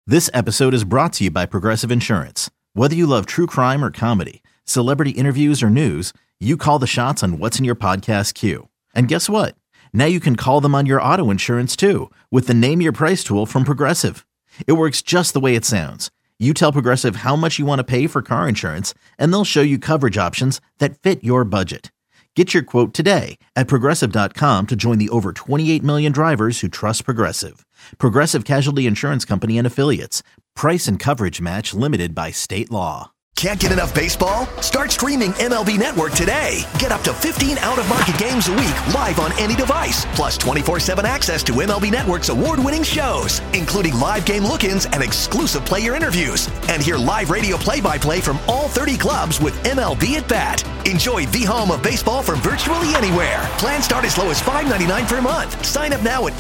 This episode is brought to you by Progressive Insurance. Whether you love true crime or comedy, celebrity interviews or news, you call the shots on what's in your podcast queue. And guess what? Now you can call them on your auto insurance too with the Name Your Price tool from Progressive. It works just the way it sounds. You tell Progressive how much you want to pay for car insurance, and they'll show you coverage options that fit your budget. Get your quote today at Progressive.com to join the over 28 million drivers who trust Progressive. Progressive Casualty Insurance Company and Affiliates. Price and coverage match limited by state law. Can't get enough baseball? Start streaming MLB Network today. Get up to 15 out-of-market games a week live on any device. Plus 24/7 access to MLB Network's award-winning shows, including live game look-ins and exclusive player interviews. And hear live radio play-by-play from all 30 clubs with MLB at Bat. Enjoy the home of baseball from virtually anywhere. Plans start as low as $5.99 per month. Sign up now at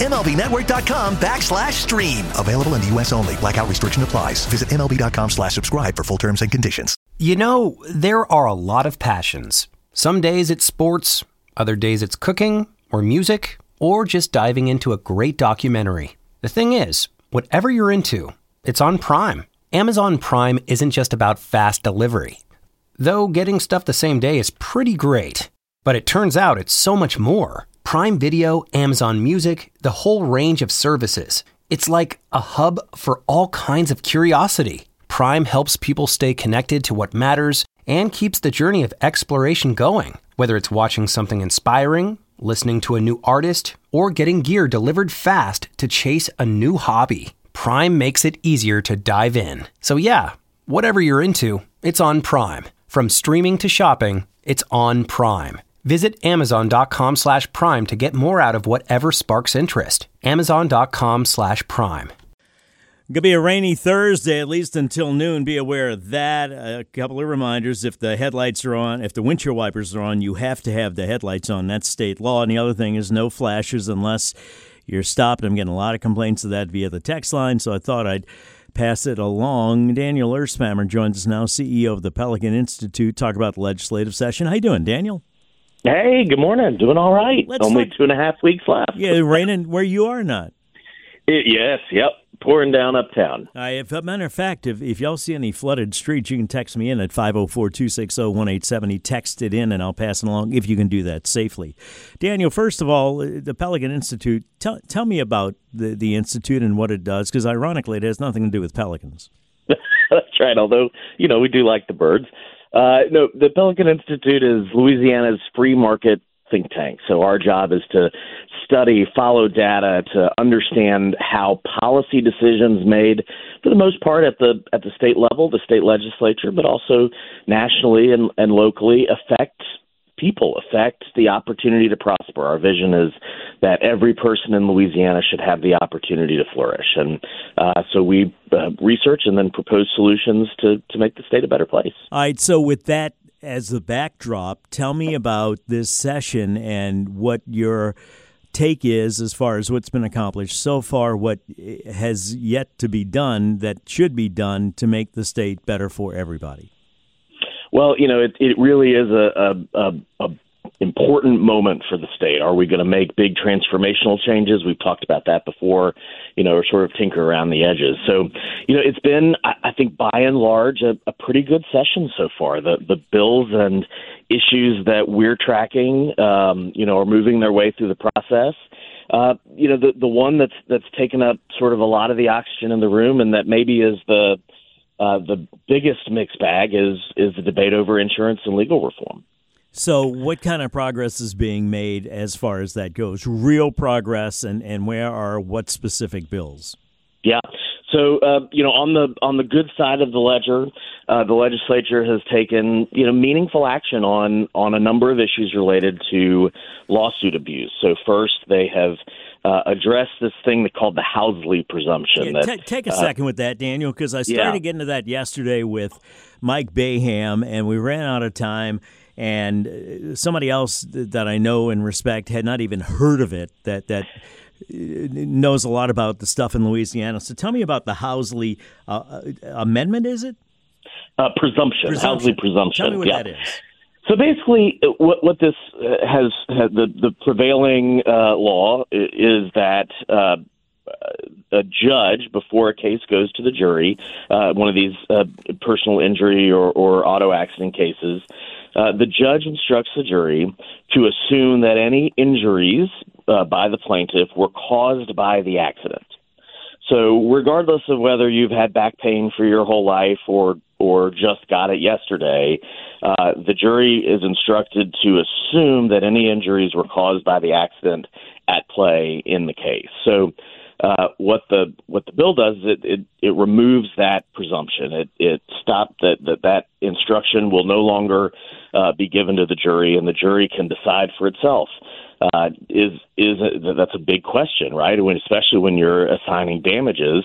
MLBNetwork.com/stream. Available in the U.S. only. Blackout restriction applies. Visit MLB.com/subscribe for full terms and conditions. You know, there are a lot of passions. Some days it's sports, other days it's cooking or music, or just diving into a great documentary. The thing is, whatever you're into, it's on Prime. Amazon Prime isn't just about fast delivery. Though getting stuff the same day is pretty great. But it turns out it's so much more. Prime Video, Amazon Music, the whole range of services. It's like a hub for all kinds of curiosity. Prime helps people stay connected to what matters and keeps the journey of exploration going. Whether it's watching something inspiring, listening to a new artist, or getting gear delivered fast to chase a new hobby, Prime makes it easier to dive in. So yeah, whatever you're into, it's on Prime. From streaming to shopping, it's on Prime. Visit Amazon.com/Prime to get more out of whatever sparks interest. Amazon.com/Prime. Going to be a rainy Thursday, at least until noon. Be aware of that. A couple of reminders. If the headlights are on, if the windshield wipers are on, you have to have the headlights on. That's state law. And the other thing is no flashes unless you're stopped. I'm getting a lot of complaints of that via the text line, so I thought I'd pass it along. Daniel Erspamer joins us now, CEO of the Pelican Institute, talk about the legislative session. How you doing, Daniel? Hey, good morning. Doing all right. Only 2.5 weeks left. Yeah, raining where you are, not? Yes, yep. Pouring down uptown. If a matter of fact, if y'all see any flooded streets, you can text me in at 504-260-1870. Text it in, and I'll pass it along if you can do that safely. Daniel, first of all, the Pelican Institute, tell me about the Institute and what it does, because ironically, it has nothing to do with pelicans. That's right, although, we do like the birds. No, the Pelican Institute is Louisiana's free market think tank. So our job is to study, follow data, to understand how policy decisions made, for the most part, at the state level, the state legislature, but also nationally and locally, affect people, affect the opportunity to prosper. Our vision is that every person in Louisiana should have the opportunity to flourish. And so we research and then propose solutions to make the state a better place. All right, so with that as the backdrop, tell me about this session and what your take is as far as what's been accomplished so far, what has yet to be done that should be done to make the state better for everybody. Well, it really is a important moment for the state. Are we going to make big transformational changes? We've talked about that before, or sort of tinker around the edges. So, it's been, I think, by and large, a pretty good session so far. The bills and issues that we're tracking, are moving their way through the process. The one that's taken up sort of a lot of the oxygen in the room, and that maybe is the biggest mixed bag, is the debate over insurance and legal reform. So what kind of progress is being made as far as that goes? Real progress, and where are what specific bills? Yeah. So, on the good side of the ledger, the legislature has taken, meaningful action on a number of issues related to lawsuit abuse. So first, they have addressed this thing they called the Housley presumption. Yeah, take a second with that, Daniel, because I started getting to that yesterday with Mike Baham, and we ran out of time. And somebody else that I know and respect had not even heard of it, that knows a lot about the stuff in Louisiana. So tell me about the Housley amendment, is it? Presumption. Housley presumption. Tell me what that is. So basically, what this has the prevailing law is that a judge before a case goes to the jury, one of these personal injury or auto accident cases. The judge instructs the jury to assume that any injuries by the plaintiff were caused by the accident. So regardless of whether you've had back pain for your whole life or just got it yesterday, the jury is instructed to assume that any injuries were caused by the accident at play in the case. So what the bill does is it removes that presumption. It stopped that instruction will no longer be given to the jury, and the jury can decide for itself. That's a big question, right? Especially when you're assigning damages.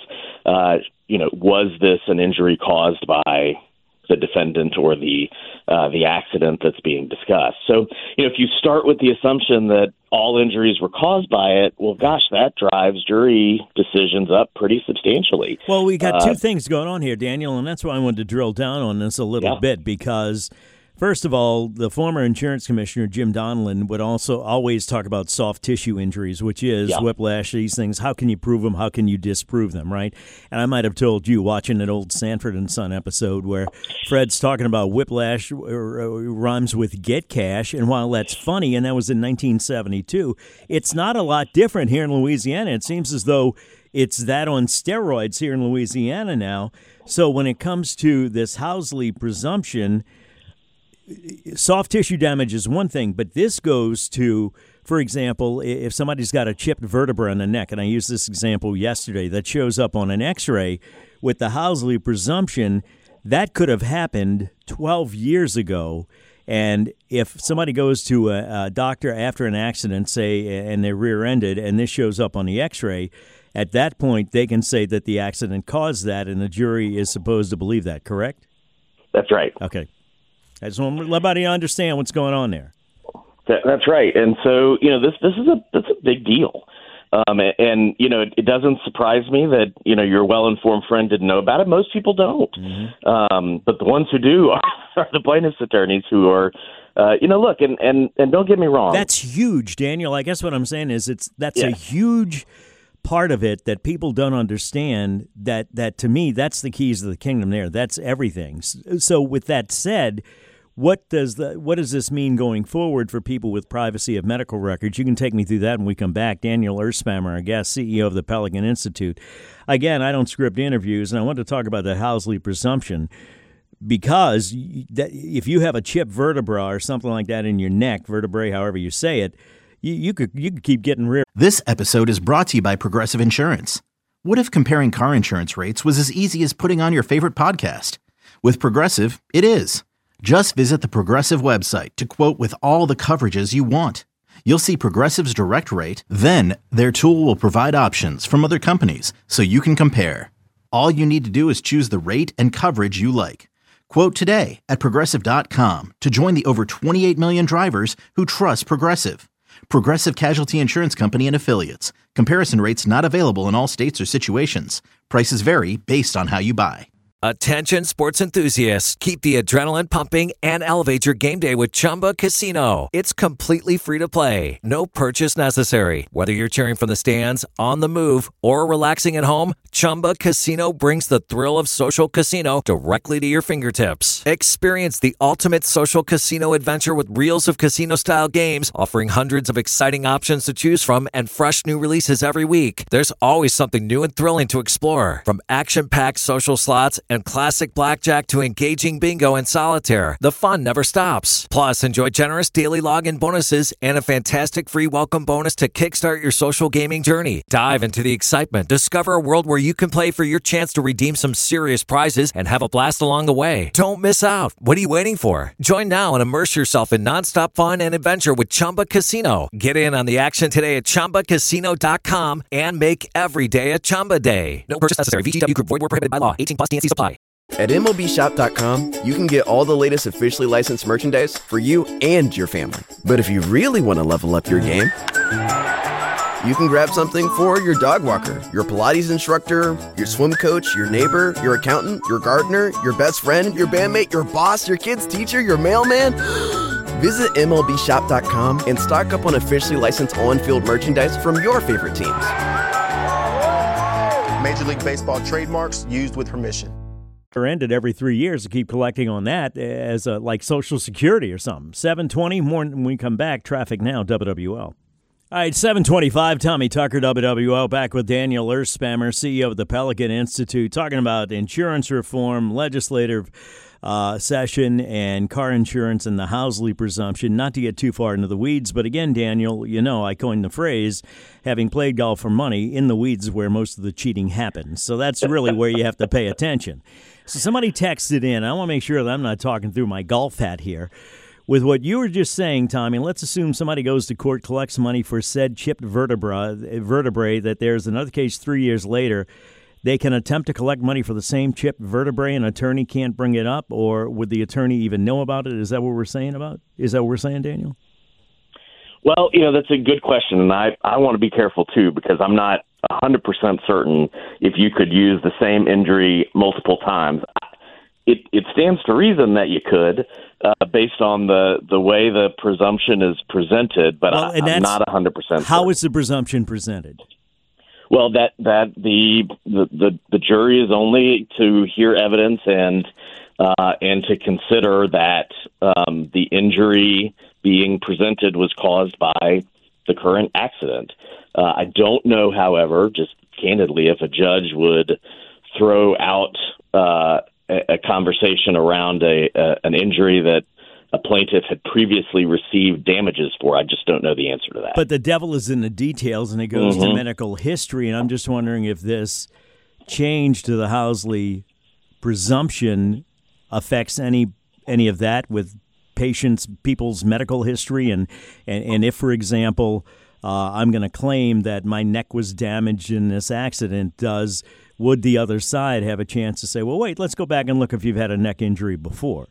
Was this an injury caused by the defendant or the accident that's being discussed? So, if you start with the assumption that all injuries were caused by it, well, gosh, that drives jury decisions up pretty substantially. Well, we got two things going on here, Daniel, and that's why I wanted to drill down on this a little bit, because first of all, the former insurance commissioner, Jim Donelon, would also always talk about soft tissue injuries, which is whiplash, these things. How can you prove them? How can you disprove them, right? And I might have told you watching an old Sanford and Son episode where Fred's talking about whiplash rhymes with get cash, and while that's funny, and that was in 1972, it's not a lot different here in Louisiana. It seems as though it's that on steroids here in Louisiana now. So when it comes to this Housley presumption, soft tissue damage is one thing, but this goes to, for example, if somebody's got a chipped vertebra in the neck, and I used this example yesterday, that shows up on an X-ray with the Housley presumption, that could have happened 12 years ago. And if somebody goes to a doctor after an accident, say, and they're rear-ended, and this shows up on the X-ray, at that point they can say that the accident caused that, and the jury is supposed to believe that, correct? That's right. Okay. I just want everybody to understand what's going on there. That's right. And so, that's a big deal. And it doesn't surprise me that, your well-informed friend didn't know about it. Most people don't. Mm-hmm. But the ones who do are the plaintiff's attorneys who are, look, and don't get me wrong. That's huge, Daniel. I guess what I'm saying is that's a huge part of it that people don't understand, that to me, that's the keys of the kingdom there. That's everything. So with that said, what does this mean going forward for people with privacy of medical records? You can take me through that when we come back. Daniel Erspamer, our guest, CEO of the Pelican Institute. Again, I don't script interviews, and I want to talk about the Housley presumption, because if you have a chipped vertebra or something like that in your neck, vertebrae, however you say it, you could keep getting rear. This episode is brought to you by Progressive Insurance. What if comparing car insurance rates was as easy as putting on your favorite podcast? With Progressive, it is. Just visit the Progressive website to quote with all the coverages you want. You'll see Progressive's direct rate, then their tool will provide options from other companies so you can compare. All you need to do is choose the rate and coverage you like. Quote today at Progressive.com to join the over 28 million drivers who trust Progressive. Progressive Casualty Insurance Company and Affiliates. Comparison rates not available in all states or situations. Prices vary based on how you buy. Attention sports enthusiasts, keep the adrenaline pumping and elevate your game day with Chumba Casino. It's completely free to play. No purchase necessary. Whether you're cheering from the stands, on the move, or relaxing at home, Chumba Casino brings the thrill of social casino directly to your fingertips. Experience the ultimate social casino adventure with reels of casino-style games, offering hundreds of exciting options to choose from and fresh new releases every week. There's always something new and thrilling to explore, from action-packed social slots and classic blackjack to engaging bingo and solitaire. The fun never stops. Plus, enjoy generous daily login bonuses and a fantastic free welcome bonus to kickstart your social gaming journey. Dive into the excitement. Discover a world where you can play for your chance to redeem some serious prizes and have a blast along the way. Don't miss out. What are you waiting for? Join now and immerse yourself in nonstop fun and adventure with Chumba Casino. Get in on the action today at ChumbaCasino.com and make every day a Chumba day. No purchase necessary. VGW Group. Void where prohibited by law. 18+ T&Cs apply. At MLBshop.com, you can get all the latest officially licensed merchandise for you and your family. But if you really want to level up your game, you can grab something for your dog walker, your Pilates instructor, your swim coach, your neighbor, your accountant, your gardener, your best friend, your bandmate, your boss, your kid's teacher, your mailman. Visit MLBshop.com and stock up on officially licensed on-field merchandise from your favorite teams. Major League Baseball trademarks used with permission. Ended every 3 years to keep collecting on that as like Social Security or something. 7:20, more when we come back. Traffic now, WWL. All right, 7:25, Tommy Tucker, WWL, back with Daniel Earthspammer, CEO of the Pelican Institute, talking about insurance reform, legislative session, and car insurance and the Housley presumption. Not to get too far into the weeds, but again, Daniel, you know, I coined the phrase, having played golf for money, in the weeds is where most of the cheating happens. So that's really where you have to pay attention. So somebody texted in. I want to make sure that I'm not talking through my golf hat here. With what you were just saying, Tommy, let's assume somebody goes to court, collects money for said chipped vertebrae, that there's another case 3 years later. They can attempt to collect money for the same chipped vertebrae, and an attorney can't bring it up, or would the attorney even know about it? Is that what we're saying about? Is that what we're saying, Daniel? Well, that's a good question, and I want to be careful, too, because I'm not 100% certain if you could use the same injury multiple times. It stands to reason that you could, based on the way the presumption is presented, but I'm not 100% certain. How is the presumption presented? Well, that the jury is only to hear evidence and to consider that the injury being presented was caused by the current accident. I don't know, however, just candidly, if a judge would throw out a conversation around an injury that a plaintiff had previously received damages for. I just don't know the answer to that. But the devil is in the details, and it goes to medical history, and I'm just wondering if this change to the Housley presumption affects any of that with people's medical history, and if, for example, I'm going to claim that my neck was damaged in this accident, would the other side have a chance to say, well, wait, let's go back and look if you've had a neck injury before?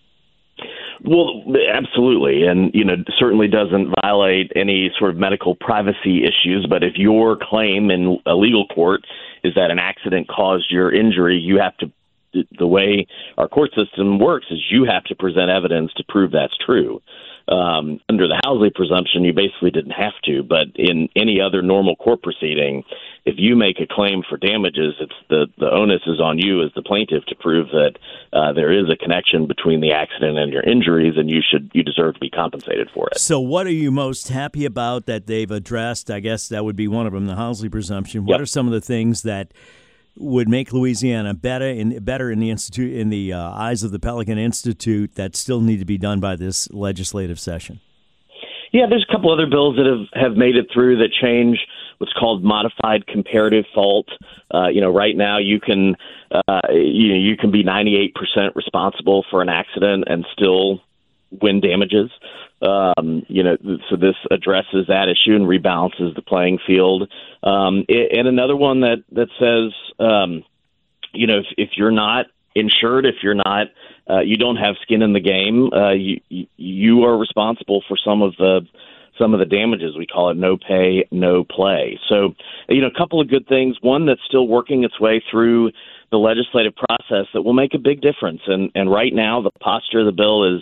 Well, absolutely. And, certainly doesn't violate any sort of medical privacy issues. But if your claim in a legal court is that an accident caused your injury, you have to, the way our court system works is you have to present evidence to prove that's true. Under the Housley presumption, you basically didn't have to, but in any other normal court proceeding, if you make a claim for damages, it's the onus is on you as the plaintiff to prove that there is a connection between the accident and your injuries, and you deserve to be compensated for it. So what are you most happy about that they've addressed? I guess that would be one of them, the Housley presumption. What are some of the things that would make Louisiana better in the institute, in the eyes of the Pelican Institute, that still need to be done by this legislative session? Yeah, there's a couple other bills that have made it through that change what's called modified comparative fault. Right now you can you can be 98% responsible for an accident and still win damages. So this addresses that issue and rebalances the playing field. And another one that says, if you're not insured, if you're not, you don't have skin in the game, you are responsible for some of the damages. We call it no pay, no play. So, a couple of good things. One that's still working its way through the legislative process that will make a big difference. And right now, the posture of the bill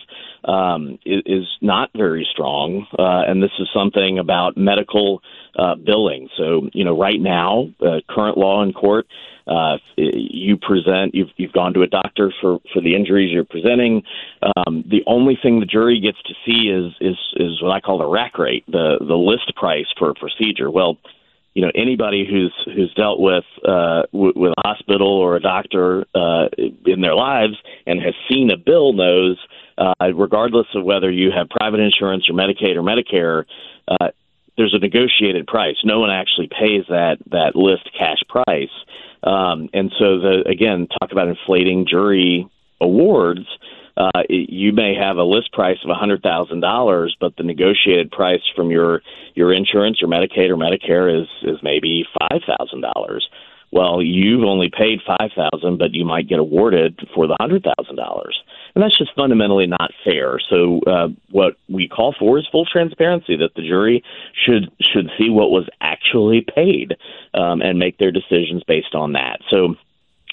is not very strong. And this is something about medical billing. So, right now, current law in court, you've gone to a doctor for the injuries you're presenting. The only thing the jury gets to see is what I call the rack rate, the list price for a procedure. Well, anybody who's dealt with a hospital or a doctor in their lives and has seen a bill knows, regardless of whether you have private insurance or Medicaid or Medicare, there's a negotiated price. No one actually pays that list cash price. And so, again, talk about inflating jury awards. You may have a list price of $100,000, but the negotiated price from your insurance, your Medicaid or Medicare is maybe $5,000. Well, you've only paid $5,000, but you might get awarded for the $100,000. And that's just fundamentally not fair. So what we call for is full transparency, that the jury should see what was actually paid and make their decisions based on that. So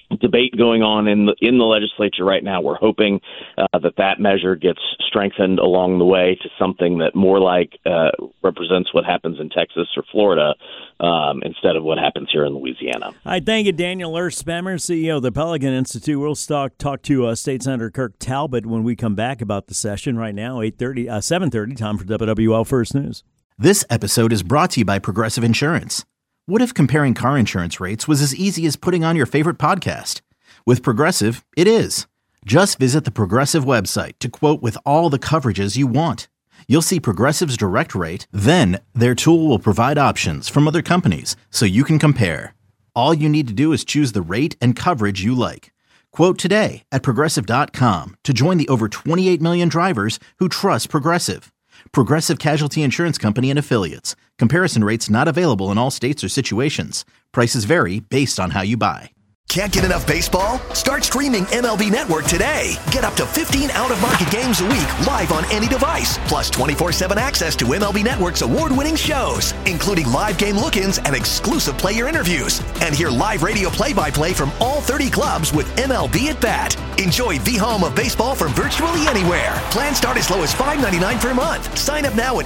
debate going on in the legislature right now. We're hoping that measure gets strengthened along the way to something that more like represents what happens in Texas or Florida instead of what happens here in Louisiana. I thank you, Daniel Erspamer, CEO of the Pelican Institute. We'll talk to State Senator Kirk Talbot when we come back about the session. Right now, 7:30, time for WWL First News. This episode is brought to you by Progressive Insurance. What if comparing car insurance rates was as easy as putting on your favorite podcast? With Progressive, it is. Just visit the Progressive website to quote with all the coverages you want. You'll see Progressive's direct rate, then their tool will provide options from other companies so you can compare. All you need to do is choose the rate and coverage you like. Quote today at Progressive.com to join the over 28 million drivers who trust Progressive. Progressive Casualty Insurance Company and Affiliates. Comparison rates not available in all states or situations. Prices vary based on how you buy. Can't get enough baseball? Start streaming MLB Network today. Get up to 15 out-of-market games a week live on any device. Plus 24/7 access to MLB Network's award-winning shows, including live game look-ins and exclusive player interviews. And hear live radio play-by-play from all 30 clubs with MLB at Bat. Enjoy the home of baseball from virtually anywhere. Plans start as low as $5.99 per month. Sign up now at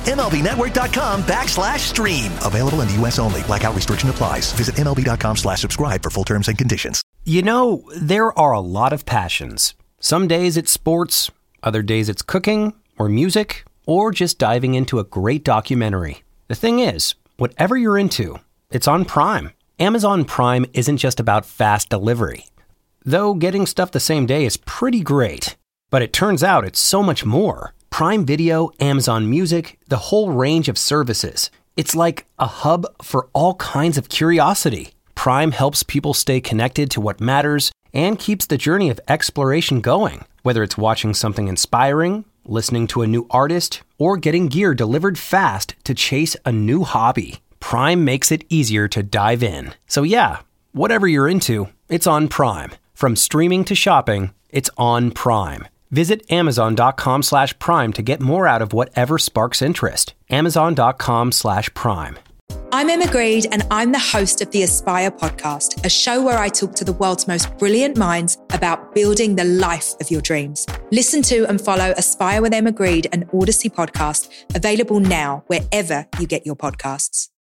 MLBnetwork.com/stream. Available in the U.S. only. Blackout restriction applies. Visit MLB.com/subscribe for full terms and conditions. You know, there are a lot of passions. Some days it's sports, other days it's cooking or music, or just diving into a great documentary. The thing is, whatever you're into, it's on Prime. Amazon Prime isn't just about fast delivery. Though getting stuff the same day is pretty great. But it turns out it's so much more. Prime Video, Amazon Music, the whole range of services. It's like a hub for all kinds of curiosity. Prime helps people stay connected to what matters and keeps the journey of exploration going. Whether it's watching something inspiring, listening to a new artist, or getting gear delivered fast to chase a new hobby, Prime makes it easier to dive in. So yeah, whatever you're into, it's on Prime. From streaming to shopping, it's on Prime. Visit Amazon.com/Prime to get more out of whatever sparks interest. Amazon.com/Prime. I'm Emma Greed, and I'm the host of the Aspire podcast, a show where I talk to the world's most brilliant minds about building the life of your dreams. Listen to and follow Aspire with Emma Greed, an Odyssey podcast, available now wherever you get your podcasts.